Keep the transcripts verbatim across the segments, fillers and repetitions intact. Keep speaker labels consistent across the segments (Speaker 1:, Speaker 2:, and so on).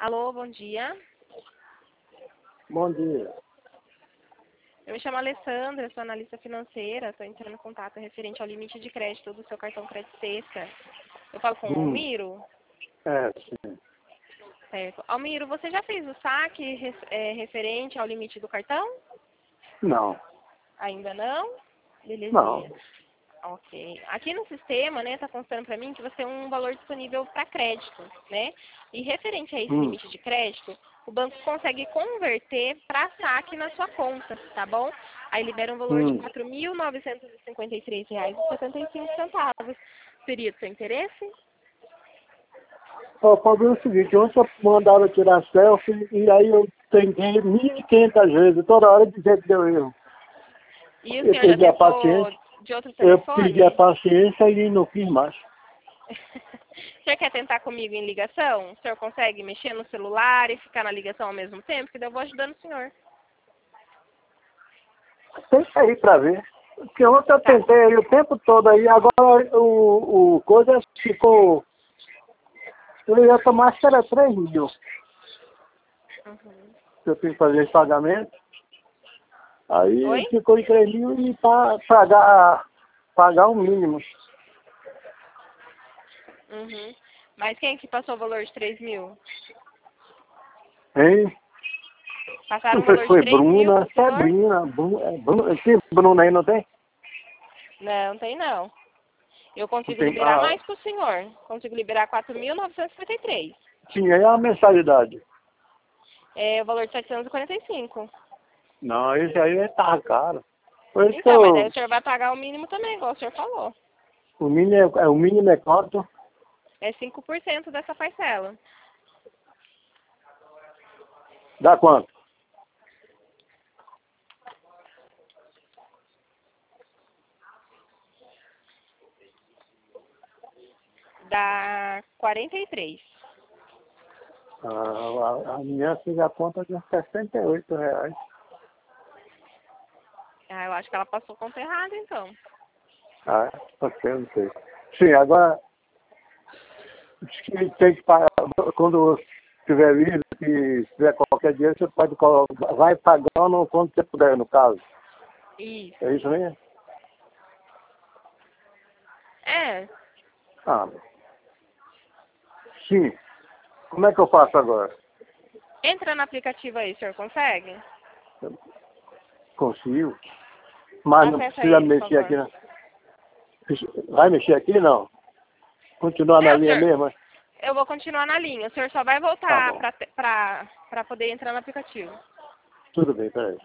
Speaker 1: Alô, bom dia.
Speaker 2: Bom dia.
Speaker 1: Eu me chamo Alessandra, sou analista financeira, estou entrando em contato referente ao limite de crédito do seu cartão Crédito Sexta. Eu falo com o
Speaker 2: Hum,
Speaker 1: Almiro?
Speaker 2: é, sim.
Speaker 1: Certo. Almiro, você já fez o saque re- é, referente ao limite do cartão?
Speaker 2: Não,
Speaker 1: Ainda não? Belezinha.
Speaker 2: não.
Speaker 1: Ok. Aqui no sistema, né, tá constando para mim que você tem um valor disponível para crédito, né? E referente a esse
Speaker 2: Hum,
Speaker 1: limite de crédito, o banco consegue converter para saque na sua conta, tá bom? Aí libera um valor de
Speaker 2: hum.
Speaker 1: quatro mil novecentos e cinquenta e três reais e setenta e cinco centavos. Seria do seu interesse?
Speaker 2: Ó, o problema é o seguinte, ontem eu mandava tirar selfie e aí eu tentei mil e quinhentas vezes, toda hora dizia que deu erro.
Speaker 1: E o
Speaker 2: Eu
Speaker 1: senhor já
Speaker 2: perdi a
Speaker 1: tentou
Speaker 2: paciência,
Speaker 1: de outro
Speaker 2: eu perdi a
Speaker 1: telefone?
Speaker 2: paciência e não quis mais.
Speaker 1: O senhor quer tentar comigo em ligação? O senhor consegue mexer no celular e ficar na ligação ao mesmo tempo? Que daí eu vou ajudando o senhor.
Speaker 2: Tenta aí pra ver. Porque ontem eu
Speaker 1: Tá.
Speaker 2: tentei aí o tempo todo aí, agora o, o coisa ficou. Eu ia tomar, acho que era três mil.
Speaker 1: Uhum.
Speaker 2: Que eu tenho que fazer esse pagamento. Aí
Speaker 1: Oi?
Speaker 2: ficou em três mil e para pagar, pagar o mínimo.
Speaker 1: Uhum. Mas quem que passou o valor de três mil?
Speaker 2: Hein?
Speaker 1: Passaram
Speaker 2: Não
Speaker 1: o
Speaker 2: sei se
Speaker 1: valor de
Speaker 2: foi
Speaker 1: três mil
Speaker 2: Bruna,
Speaker 1: pro
Speaker 2: acho que é
Speaker 1: senhor?
Speaker 2: Bruna. Bruna, é Bruna. Tem Bruna aí, não tem?
Speaker 1: Não, tem não. Eu
Speaker 2: Não
Speaker 1: consigo
Speaker 2: tem.
Speaker 1: liberar
Speaker 2: Ah,
Speaker 1: mais pro senhor. Consigo liberar quatro mil novecentos e cinquenta e três.
Speaker 2: tinha aí a mensalidade.
Speaker 1: É o valor de setecentos e quarenta e cinco.
Speaker 2: Não, esse aí tá caro. Por isso que
Speaker 1: Então, mas daí
Speaker 2: eu,
Speaker 1: o senhor vai pagar o mínimo também, igual o senhor falou.
Speaker 2: o mínimo é, é- o mínimo é quanto?
Speaker 1: É cinco por cento dessa parcela.
Speaker 2: Dá quanto?
Speaker 1: Dá quarenta e três.
Speaker 2: Ah, a, a minha fiz a conta de uns sessenta e oito reais.
Speaker 1: Ah, eu acho que ela passou conta errada, então.
Speaker 2: Ah, você não sei. Sim, agora diz que tem que pagar, quando tiver vindo, se tiver qualquer dia, você pode colocar, vai pagando quando você puder, no caso.
Speaker 1: Isso.
Speaker 2: É isso mesmo?
Speaker 1: É.
Speaker 2: Ah, sim. Como é que eu faço agora?
Speaker 1: Entra no aplicativo aí, o senhor consegue?
Speaker 2: Consigo. Mas não
Speaker 1: Acessa
Speaker 2: precisa
Speaker 1: aí, por
Speaker 2: mexer
Speaker 1: favor.
Speaker 2: aqui, né? Vai mexer aqui, não? Continuar na
Speaker 1: É, o
Speaker 2: linha
Speaker 1: senhor,
Speaker 2: mesmo?
Speaker 1: eu vou continuar na linha. O senhor só vai
Speaker 2: Tá
Speaker 1: voltar
Speaker 2: bom.
Speaker 1: pra, te- pra, pra poder entrar no aplicativo.
Speaker 2: Tudo bem, peraí.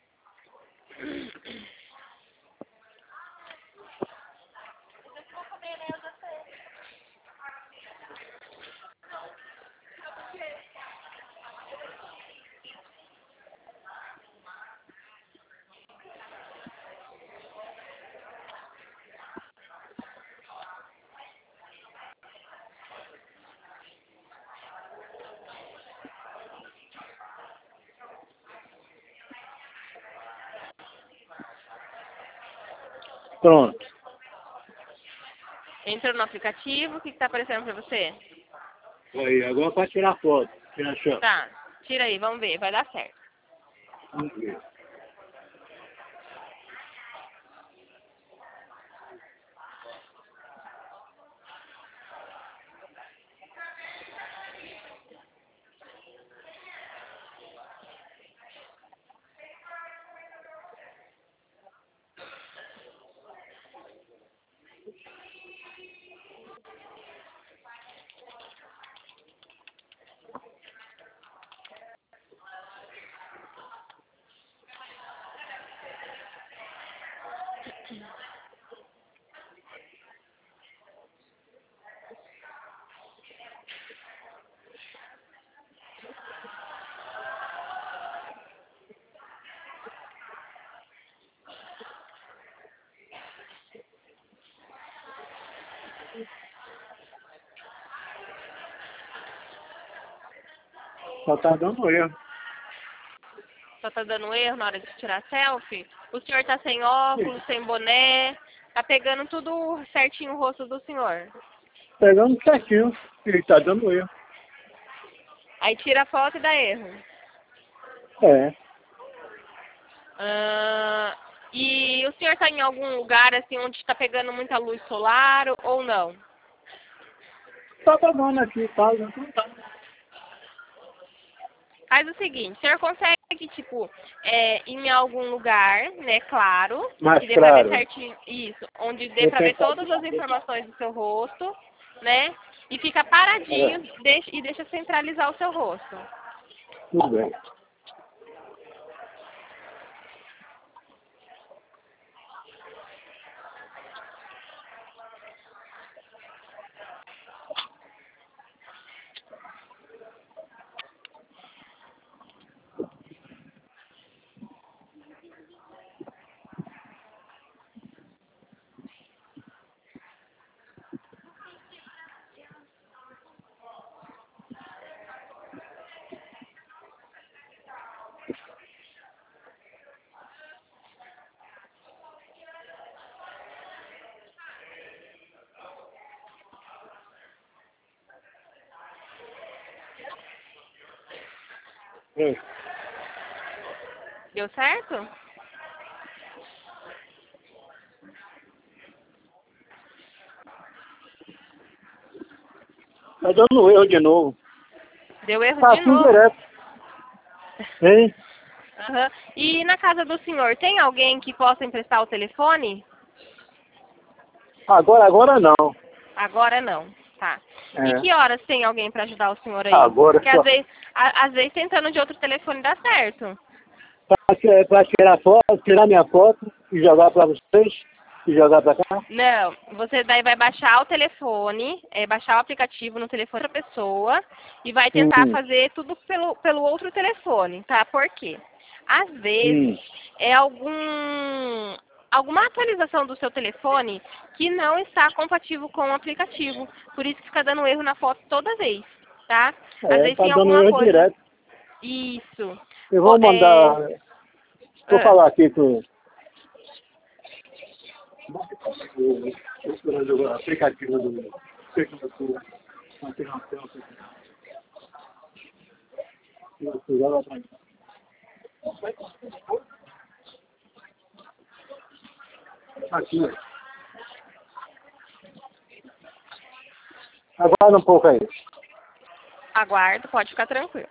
Speaker 2: Pronto.
Speaker 1: Entrou no aplicativo, o que, que tá aparecendo pra você?
Speaker 2: Aí, agora pode tirar foto. Tira chão.
Speaker 1: Tá, tira aí, vamos ver, vai dar certo.
Speaker 2: Vamos ver. Só tá dando erro.
Speaker 1: Só tá dando erro na hora de tirar selfie. O senhor tá sem óculos, sem boné, tá pegando tudo certinho o rosto do senhor.
Speaker 2: Pegando certinho. E tá dando erro.
Speaker 1: Aí tira a foto e dá erro.
Speaker 2: É.
Speaker 1: Ah, e o senhor está em algum lugar assim onde está pegando muita luz solar ou não?
Speaker 2: Tá pagando aqui, tá? Não tá.
Speaker 1: Faz o seguinte, o senhor consegue, tipo, é, ir em algum lugar, né, claro,
Speaker 2: Mas
Speaker 1: que dê pra ver
Speaker 2: claro.
Speaker 1: certinho, isso, onde dê
Speaker 2: Eu
Speaker 1: pra ver
Speaker 2: tenho
Speaker 1: todas as informações do seu rosto, né, e fica paradinho
Speaker 2: é,
Speaker 1: deixa, e deixa centralizar o seu rosto.
Speaker 2: tudo bem. É.
Speaker 1: Deu certo?
Speaker 2: Tá dando erro de novo.
Speaker 1: Deu erro
Speaker 2: Tá
Speaker 1: de
Speaker 2: assim
Speaker 1: novo.
Speaker 2: direto. Hein?
Speaker 1: Aham. E na casa do senhor, tem alguém que possa emprestar o telefone?
Speaker 2: Agora, agora não.
Speaker 1: Agora não, tá. E
Speaker 2: É.
Speaker 1: que horas tem alguém pra ajudar o senhor aí?
Speaker 2: Agora
Speaker 1: Porque
Speaker 2: só.
Speaker 1: às vezes, a- às vezes tentando de outro telefone dá certo.
Speaker 2: Pra, ti- pra tirar foto, tirar minha foto e jogar pra vocês e jogar pra cá.
Speaker 1: Não, você daí vai baixar o telefone, é, baixar o aplicativo no telefone da pessoa e vai tentar
Speaker 2: Hum,
Speaker 1: fazer tudo pelo, pelo outro telefone, tá? Por quê? Às vezes
Speaker 2: hum.
Speaker 1: é algum, alguma atualização do seu telefone que não está compatível com o aplicativo. Por isso que fica dando erro na foto toda vez, tá? Às
Speaker 2: É,
Speaker 1: vezes
Speaker 2: tá
Speaker 1: tem
Speaker 2: dando
Speaker 1: alguma
Speaker 2: erro
Speaker 1: coisa.
Speaker 2: direto.
Speaker 1: Isso.
Speaker 2: Eu
Speaker 1: Co-
Speaker 2: vou
Speaker 1: é,
Speaker 2: mandar. Vou
Speaker 1: ah,
Speaker 2: falar aqui com. O aplicativo do. Aqui. Aguarda um pouco aí.
Speaker 1: aguardo, pode ficar tranquilo.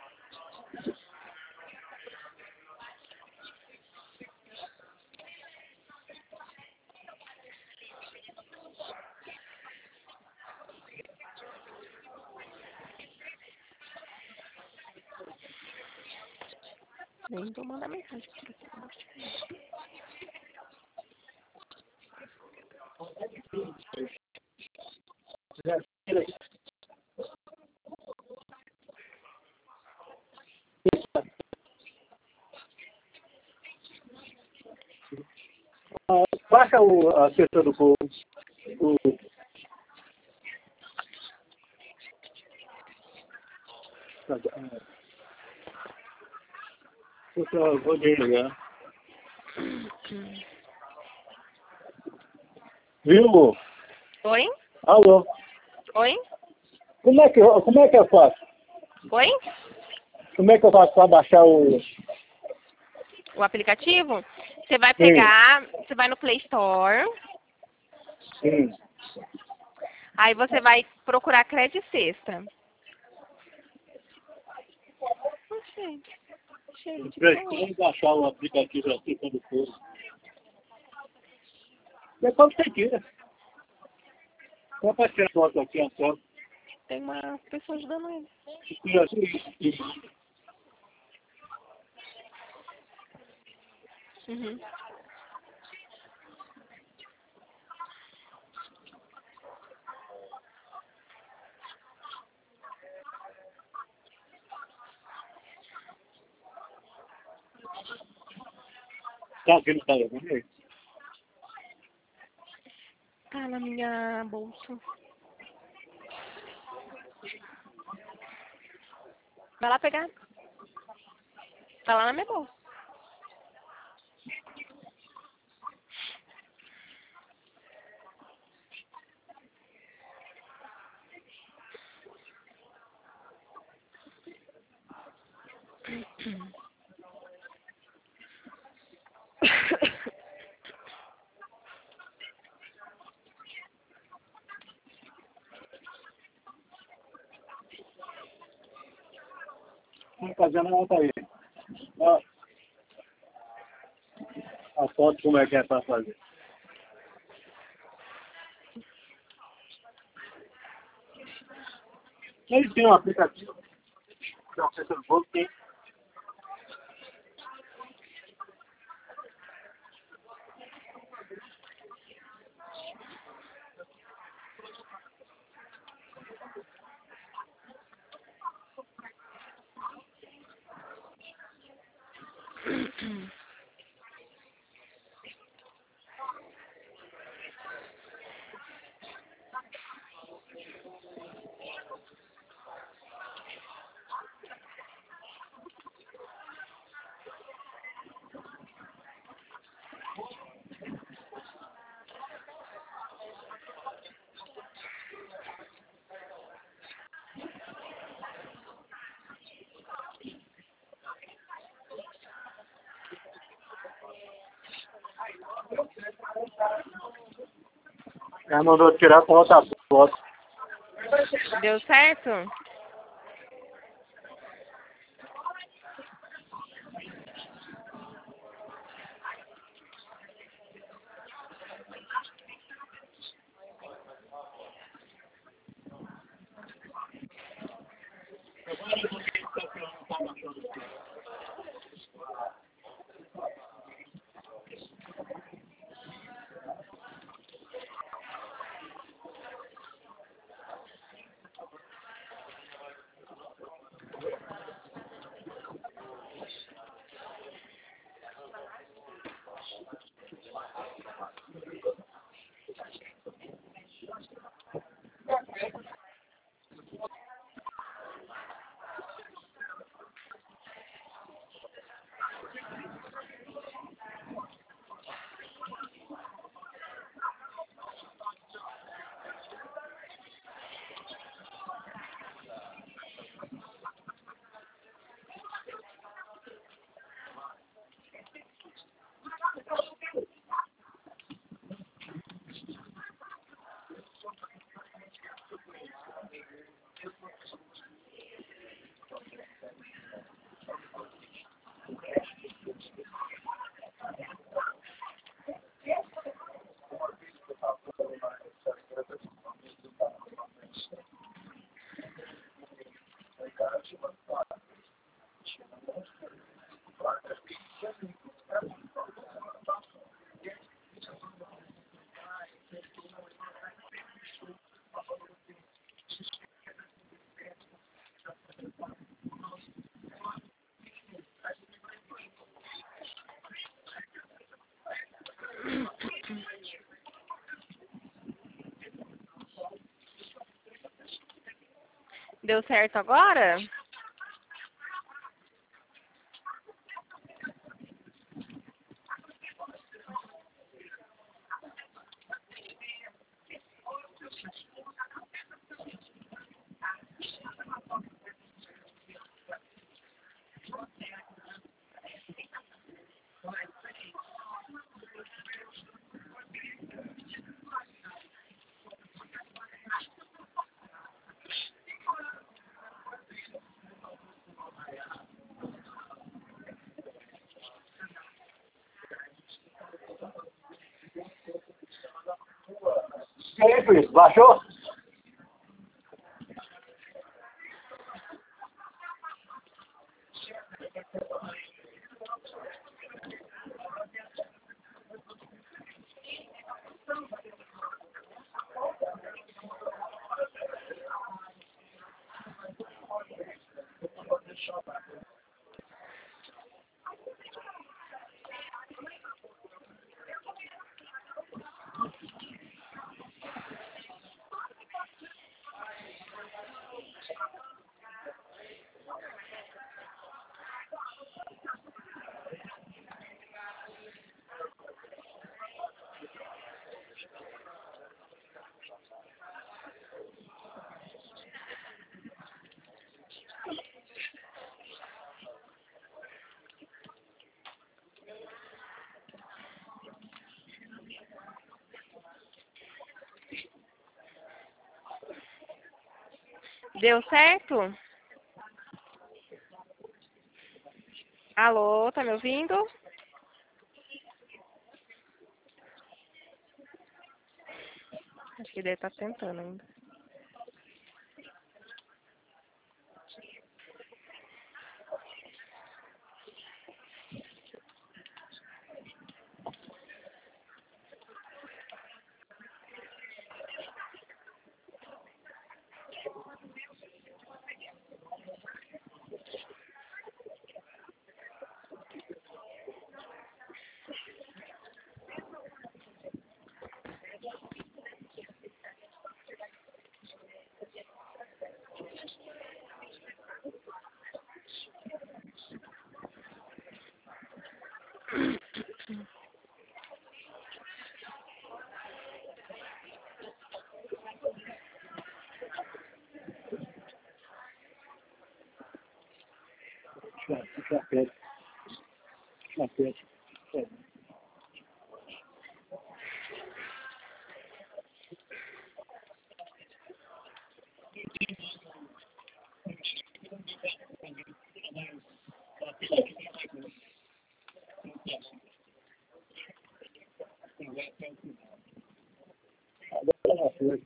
Speaker 1: Nem vou mandar mensagem pra você.
Speaker 2: Ah, baixa o, a questão do povo. O, eu vou desligar. Viu?
Speaker 1: Oi?
Speaker 2: Alô?
Speaker 1: Oi?
Speaker 2: Como é que, eu- como é que eu faço?
Speaker 1: Oi?
Speaker 2: Como é que eu faço para baixar o.
Speaker 1: O aplicativo? Você vai
Speaker 2: Sim,
Speaker 1: pegar, você vai no Play Store,
Speaker 2: sim.
Speaker 1: aí você vai procurar Crédito Sexta. Não sei. Cheio de coisa.
Speaker 2: Vamos baixar o aplicativo aqui quando for. Depois você tira. Só para tirar foto aqui, a foto.
Speaker 1: Tem uma pessoa ajudando ele.
Speaker 2: Tira assim.
Speaker 1: Uhum.
Speaker 2: Tá aqui no telefone?
Speaker 1: Tá na minha bolsa. Vai lá pegar. Tá lá na minha bolsa.
Speaker 2: Vamos fazer uma outra aí. Ó, a foto como é que é para fazer. Ele tem um aplicativo. Não sei se eu vou ter. Ela mandou tirar com outra foto.
Speaker 1: Deu certo? Deu certo agora?
Speaker 2: E aí, Cris, baixou?
Speaker 1: Deu certo? Alô, tá me ouvindo? Acho que deve estar tentando ainda.
Speaker 2: Puxa perto. Puxa perto. Agora foi.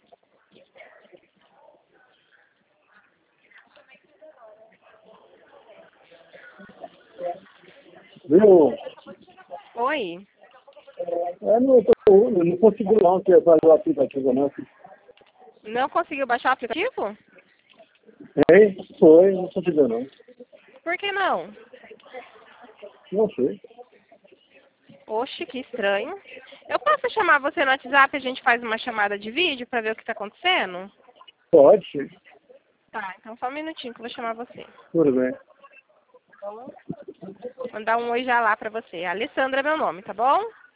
Speaker 2: Viu?
Speaker 1: Oi.
Speaker 2: Eu não, tô, eu não consegui não ter fazer o aplicativo não.
Speaker 1: Não conseguiu baixar o aplicativo?
Speaker 2: Hein? Foi, não consegui não.
Speaker 1: Por que não?
Speaker 2: Não sei.
Speaker 1: Oxe, que estranho. Eu posso chamar você no WhatsApp e a gente faz uma chamada de vídeo pra ver o que tá acontecendo?
Speaker 2: Pode ser.
Speaker 1: Tá, então só um minutinho que eu vou chamar você.
Speaker 2: Tudo bem.
Speaker 1: Vou mandar um oi já lá pra você. Alessandra é meu nome, tá bom?